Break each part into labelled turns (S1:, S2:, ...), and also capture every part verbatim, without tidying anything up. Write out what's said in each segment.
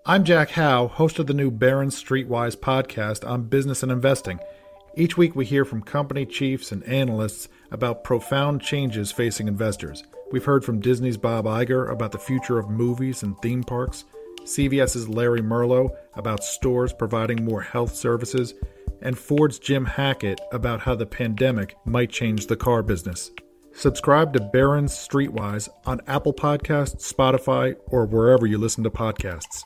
S1: I'm Jack Howe, host of the new Barron's Streetwise podcast on business and investing. Each week we hear from company chiefs and analysts about profound changes facing investors. We've heard from Disney's Bob Iger about the future of movies and theme parks, CVS's Larry Merlo about stores providing more health services, and Ford's Jim Hackett about how the pandemic might change the car business. Subscribe to Barron's Streetwise on Apple Podcasts, Spotify, or wherever you listen to podcasts.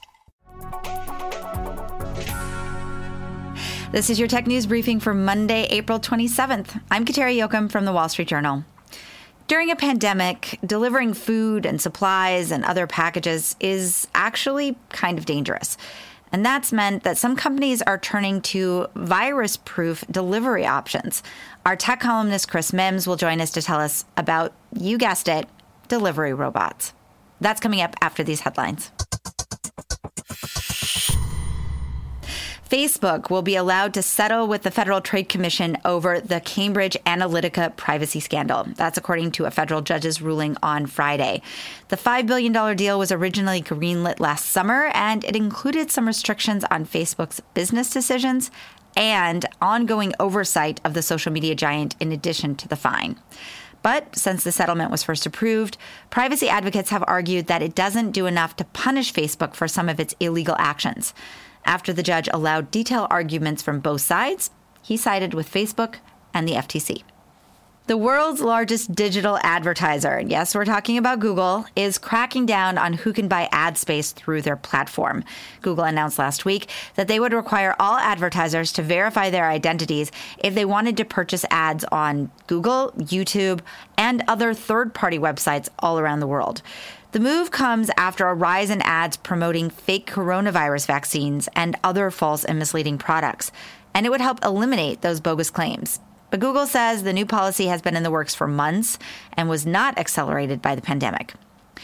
S2: This is your tech news briefing for Monday, April twenty-seventh. I'm Kateri Jochum from the Wall Street Journal. During a pandemic, delivering food and supplies and other packages is actually kind of dangerous. And that's meant that some companies are turning to virus-proof delivery options. Our tech columnist Chris Mims will join us to tell us about, you guessed it, delivery robots. That's coming up after these headlines. Facebook will be allowed to settle with the Federal Trade Commission over the Cambridge Analytica privacy scandal. That's according to a federal judge's ruling on Friday. The five billion dollars deal was originally greenlit last summer, and it included some restrictions on Facebook's business decisions and ongoing oversight of the social media giant in addition to the fine. But since the settlement was first approved, privacy advocates have argued that it doesn't do enough to punish Facebook for some of its illegal actions. After the judge allowed detailed arguments from both sides, he sided with Facebook and the F T C. The world's largest digital advertiser, yes, we're talking about Google, is cracking down on who can buy ad space through their platform. Google announced last week that they would require all advertisers to verify their identities if they wanted to purchase ads on Google, YouTube, and other third-party websites all around the world. The move comes after a rise in ads promoting fake coronavirus vaccines and other false and misleading products, and it would help eliminate those bogus claims. But Google says the new policy has been in the works for months and was not accelerated by the pandemic.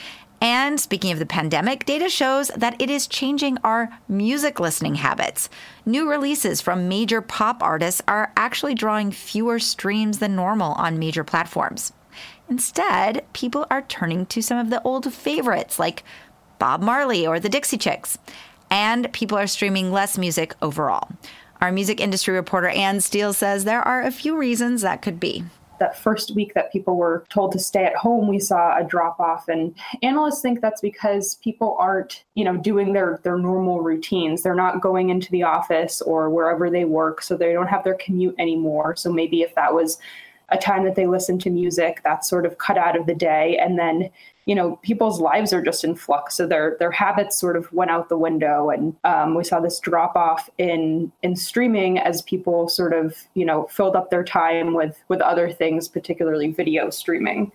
S2: And speaking of the pandemic, data shows that it is changing our music listening habits. New releases from major pop artists are actually drawing fewer streams than normal on major platforms. Instead, people are turning to some of the old favorites like Bob Marley or the Dixie Chicks. And people are streaming less music overall. Our music industry reporter Ann Steele says there are a few reasons that could be.
S3: That first week that people were told to stay at home, we saw a drop off. And analysts think that's because people aren't, you know, doing their, their normal routines. They're not going into the office or wherever they work, so they don't have their commute anymore. So maybe if that was a time that they listen to music, that's sort of cut out of the day. And then, you know, people's lives are just in flux. So their their habits sort of went out the window. And um, we saw this drop off in in streaming as people sort of, you know, filled up their time with with other things, particularly video streaming.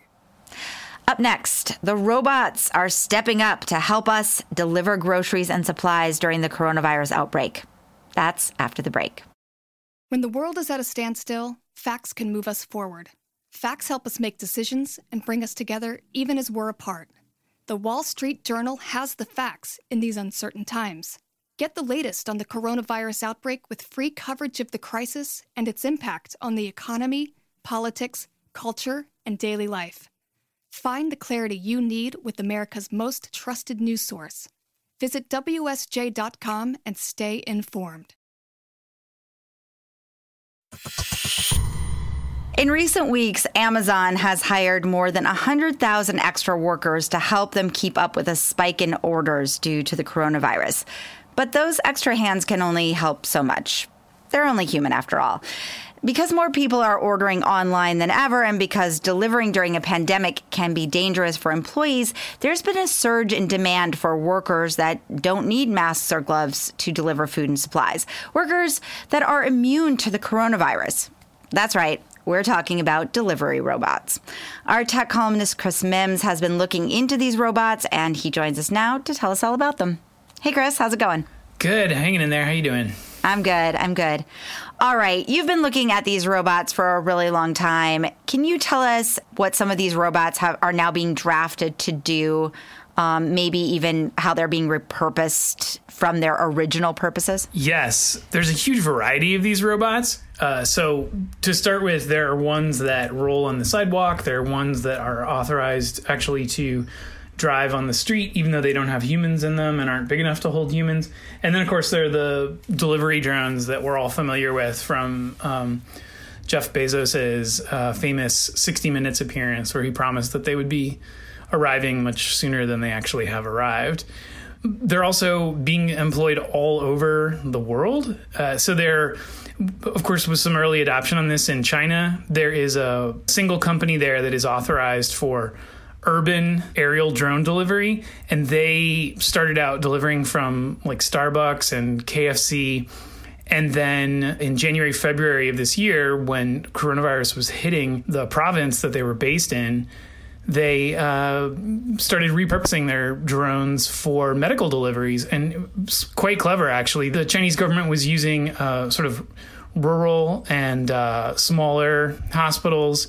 S2: Up next, the robots are stepping up to help us deliver groceries and supplies during the coronavirus outbreak. That's after the break.
S4: When the world is at a standstill, facts can move us forward. Facts help us make decisions and bring us together even as we're apart. The Wall Street Journal has the facts in these uncertain times. Get the latest on the coronavirus outbreak with free coverage of the crisis and its impact on the economy, politics, culture, and daily life. Find the clarity you need with America's most trusted news source. Visit W S J dot com and stay informed.
S2: In recent weeks, Amazon has hired more than one hundred thousand extra workers to help them keep up with a spike in orders due to the coronavirus. But those extra hands can only help so much. They're only human after all. Because more people are ordering online than ever, and because delivering during a pandemic can be dangerous for employees, there's been a surge in demand for workers that don't need masks or gloves to deliver food and supplies. Workers that are immune to the coronavirus. That's right. We're talking about delivery robots. Our tech columnist Chris Mims has been looking into these robots, and he joins us now to tell us all about them. Hey, Chris, how's it going?
S5: Good. Hanging in there. How you doing?
S2: I'm good. I'm good. All right. You've been looking at these robots for a really long time. Can you tell us what some of these robots have, are now being drafted to do? Um, maybe even how they're being repurposed from their original purposes?
S5: Yes. There's a huge variety of these robots. Uh, so to start with, there are ones that roll on the sidewalk. There are ones that are authorized actually to drive on the street, even though they don't have humans in them and aren't big enough to hold humans. And then, of course, there are the delivery drones that we're all familiar with from um, Jeff Bezos's uh, famous sixty minutes appearance, where he promised that they would be arriving much sooner than they actually have arrived. They're also being employed all over the world. Uh, so there, of course, was some early adoption on this in China. There is a single company there that is authorized for urban aerial drone delivery, and they started out delivering from like Starbucks and K F C. And then in January, February of this year, when coronavirus was hitting the province that they were based in, they uh, started repurposing their drones for medical deliveries. And it was quite clever, actually. The Chinese government was using uh, sort of rural and uh, smaller hospitals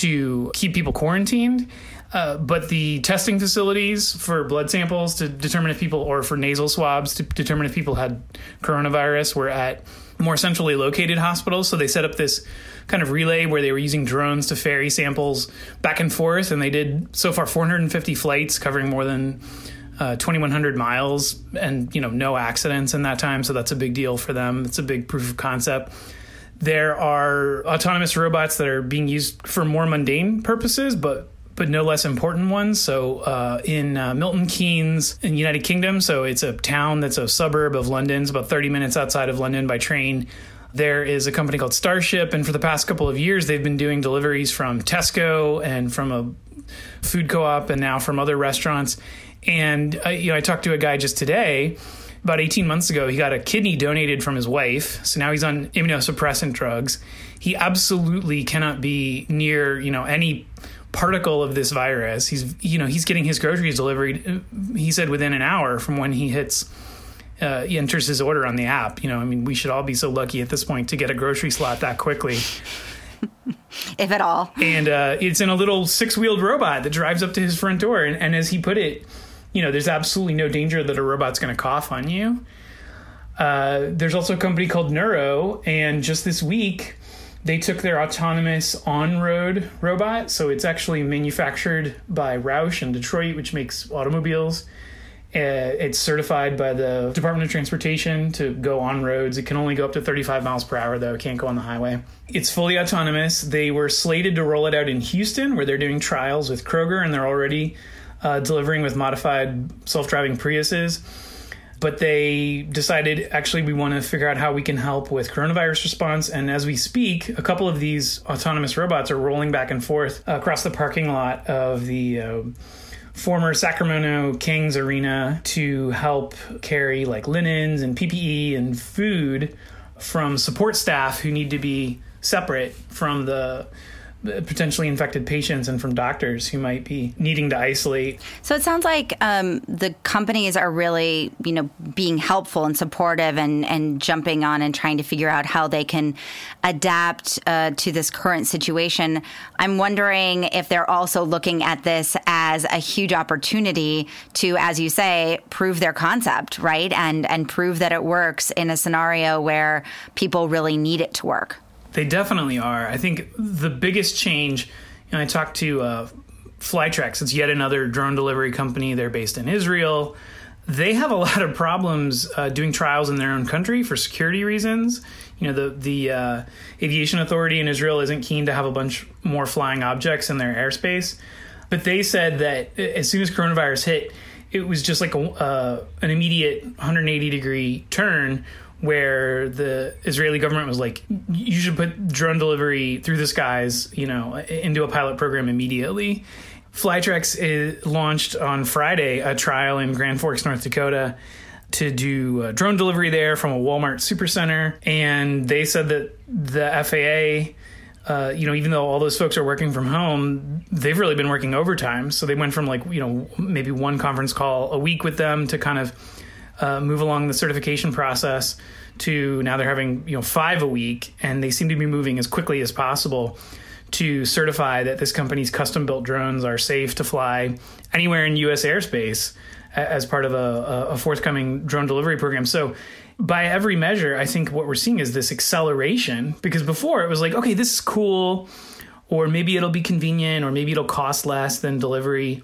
S5: to keep people quarantined. Uh, but the testing facilities for blood samples to determine if people, or for nasal swabs to determine if people had coronavirus, were at more centrally located hospitals. So they set up this kind of relay where they were using drones to ferry samples back and forth. And they did so far four hundred fifty flights covering more than uh, twenty-one hundred miles, and, you know, no accidents in that time. So that's a big deal for them. It's a big proof of concept. There are autonomous robots that are being used for more mundane purposes, but but no less important ones. So uh, in uh, Milton Keynes in the United Kingdom, so it's a town that's a suburb of London. It's about thirty minutes outside of London by train. There is a company called Starship, and for the past couple of years, they've been doing deliveries from Tesco and from a food co-op and now from other restaurants. And uh, you know, I talked to a guy just today. About eighteen months ago, he got a kidney donated from his wife. So now he's on immunosuppressant drugs. He absolutely cannot be near, you know, any particle of this virus. He's, you know, he's getting his groceries delivered, he said, within an hour from when he hits, uh, he enters his order on the app. You know, I mean, we should all be so lucky at this point to get a grocery slot that quickly.
S2: If at all. And
S5: uh, it's in a little six-wheeled robot that drives up to his front door. And, and as he put it, you know, there's absolutely no danger that a robot's going to cough on you. Uh, there's also a company called Nuro, and just this week, they took their autonomous on-road robot. So it's actually manufactured by Roush in Detroit, which makes automobiles. Uh, it's certified by the Department of Transportation to go on roads. It can only go up to thirty-five miles per hour, though. It can't go on the highway. It's fully autonomous. They were slated to roll it out in Houston, where they're doing trials with Kroger, and they're already uh, delivering with modified self-driving Priuses. But they decided, actually, we want to figure out how we can help with coronavirus response. And as we speak, a couple of these autonomous robots are rolling back and forth across the parking lot of the uh, former Sacramento Kings Arena to help carry like linens and P P E and food from support staff who need to be separate from the potentially infected patients and from doctors who might be needing to isolate.
S2: So it sounds like um, the companies are really, you know, being helpful and supportive and, and jumping on and trying to figure out how they can adapt uh, to this current situation. I'm wondering if they're also looking at this as a huge opportunity to, as you say, prove their concept, right? And, and prove that it works in a scenario where people really need it to work.
S5: They definitely are. I think the biggest change, you know, I talked to uh, Flytrex. It's yet another drone delivery company. They're based in Israel. They have a lot of problems uh, doing trials in their own country for security reasons. You know, the the uh, aviation authority in Israel isn't keen to have a bunch more flying objects in their airspace. But they said that as soon as coronavirus hit, it was just like a, uh, an immediate one hundred eighty degree turn, where the Israeli government was like, you should put drone delivery through the skies, you know, into a pilot program immediately. Flytrex is launched on Friday a trial in Grand Forks, North Dakota, to do uh, drone delivery there from a Walmart supercenter. And they said that the F A A, uh, you know, even though all those folks are working from home, they've really been working overtime. So they went from like, you know, maybe one conference call a week with them to kind of Uh, move along the certification process to now they're having, you know, five a week, and they seem to be moving as quickly as possible to certify that this company's custom-built drones are safe to fly anywhere in U S airspace as part of a, a forthcoming drone delivery program. So by every measure, I think what we're seeing is this acceleration, because before it was like, okay, this is cool, or maybe it'll be convenient, or maybe it'll cost less than delivery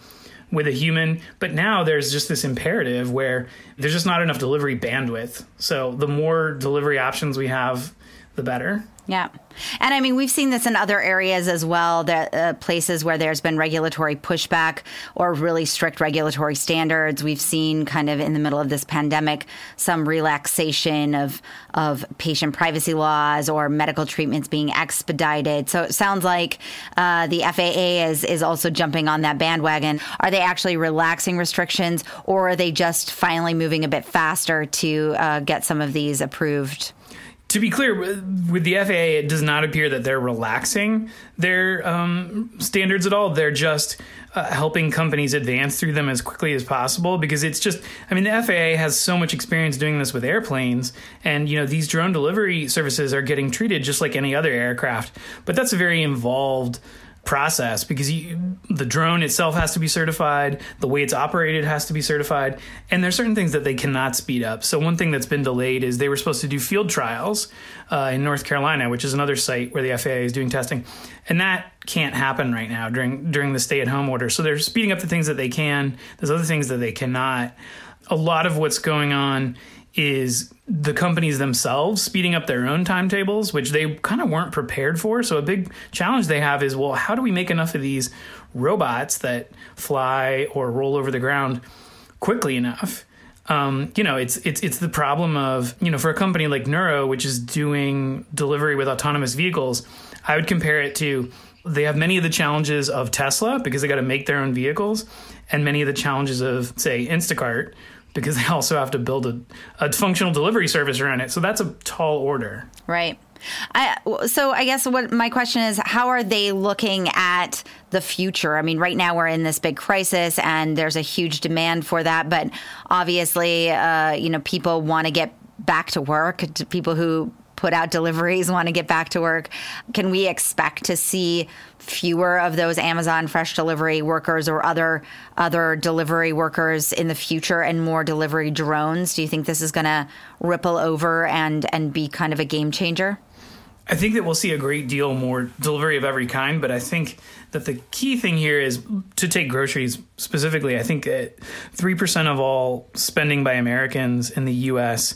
S5: with a human. But now there's just this imperative where there's just not enough delivery bandwidth. So the more delivery options we have, the better.
S2: Yeah. And I mean, we've seen this in other areas as well, that uh, places where there's been regulatory pushback or really strict regulatory standards. We've seen kind of in the middle of this pandemic, some relaxation of of patient privacy laws or medical treatments being expedited. So it sounds like uh, the F A A is, is also jumping on that bandwagon. Are they actually relaxing restrictions, or are they just finally moving a bit faster to uh, get some of these approved?
S5: To be clear, with the F A A, it does not appear that they're relaxing their um, standards at all. They're just uh, helping companies advance through them as quickly as possible, because it's just, I mean, the F A A has so much experience doing this with airplanes, and, you know, these drone delivery services are getting treated just like any other aircraft. But that's a very involved process, because you, the drone itself has to be certified, the way it's operated has to be certified, and there's certain things that they cannot speed up. So one thing that's been delayed is they were supposed to do field trials uh, in North Carolina, which is another site where the F A A is doing testing, and that can't happen right now during during the stay-at-home order. So they're speeding up the things that they can. There's other things that they cannot. A lot of what's going on is the companies themselves speeding up their own timetables, which they kind of weren't prepared for. So a big challenge they have is, well, how do we make enough of these robots that fly or roll over the ground quickly enough? Um, you know, it's it's it's the problem of, you know, for a company like Nuro, which is doing delivery with autonomous vehicles, I would compare it to, they have many of the challenges of Tesla because they got to make their own vehicles, and many of the challenges of, say, Instacart, because they also have to build a, a functional delivery service around it. So that's a tall order.
S2: Right. I, so I guess what my question is, how are they looking at the future? I mean, right now we're in this big crisis and there's a huge demand for that. But obviously, uh, you know, people want to get back to work. People who put out deliveries want to get back to work. Can we expect to see fewer of those Amazon Fresh delivery workers or other other delivery workers in the future, and more delivery drones? Do you think this is going to ripple over and and be kind of a game changer?
S5: I think that we'll see a great deal more delivery of every kind, but I think that the key thing here is to take groceries specifically. I think that three percent of all spending by Americans in the U S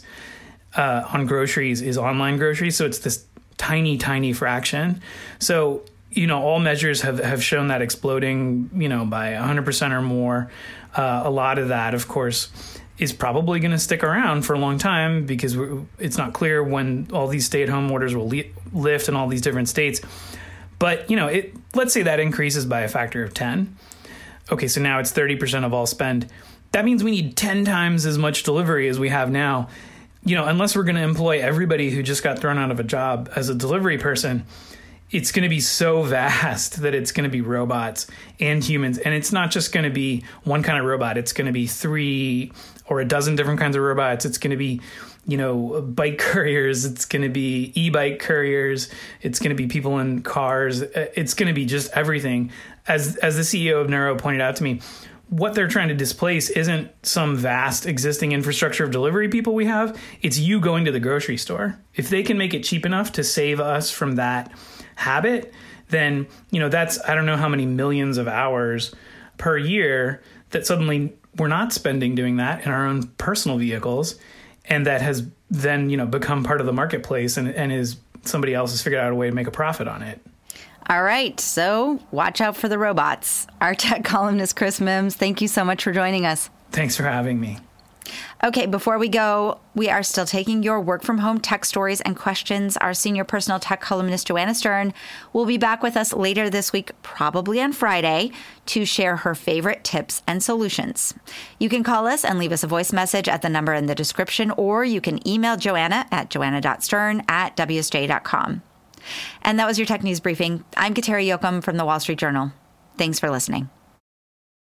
S5: uh, on groceries is online groceries. So it's this tiny, tiny fraction. So, you know, all measures have, have shown that exploding, you know, by one hundred percent or more. Uh, a lot of that, of course, is probably going to stick around for a long time, because we're, it's not clear when all these stay-at-home orders will li- lift in all these different states. But, you know, it, let's say that increases by a factor of ten. Okay, so now it's thirty percent of all spend. That means we need ten times as much delivery as we have now. You know, unless we're going to employ everybody who just got thrown out of a job as a delivery person, it's going to be so vast that it's going to be robots and humans. And it's not just going to be one kind of robot. It's going to be three or a dozen different kinds of robots. It's going to be, you know, bike couriers. It's going to be e-bike couriers. It's going to be people in cars. It's going to be just everything. As as the C E O of Nuro pointed out to me, what they're trying to displace isn't some vast existing infrastructure of delivery people we have. It's you going to the grocery store. If they can make it cheap enough to save us from that habit, then, you know, that's, I don't know how many millions of hours per year that suddenly we're not spending doing that in our own personal vehicles. And that has then, you know, become part of the marketplace, and, and is somebody else has figured out a way to make a profit on it.
S2: All right. So watch out for the robots. Our tech columnist, Chris Mims, thank you so much for joining us.
S5: Thanks for having me.
S2: Okay, before we go, we are still taking your work from home tech stories and questions. Our senior personal tech columnist, Joanna Stern, will be back with us later this week, probably on Friday, to share her favorite tips and solutions. You can call us and leave us a voice message at the number in the description, or you can email Joanna at joanna.stern at w s j dot com. And that was your Tech News Briefing. I'm Kateri Jochum from the Wall Street Journal. Thanks for listening.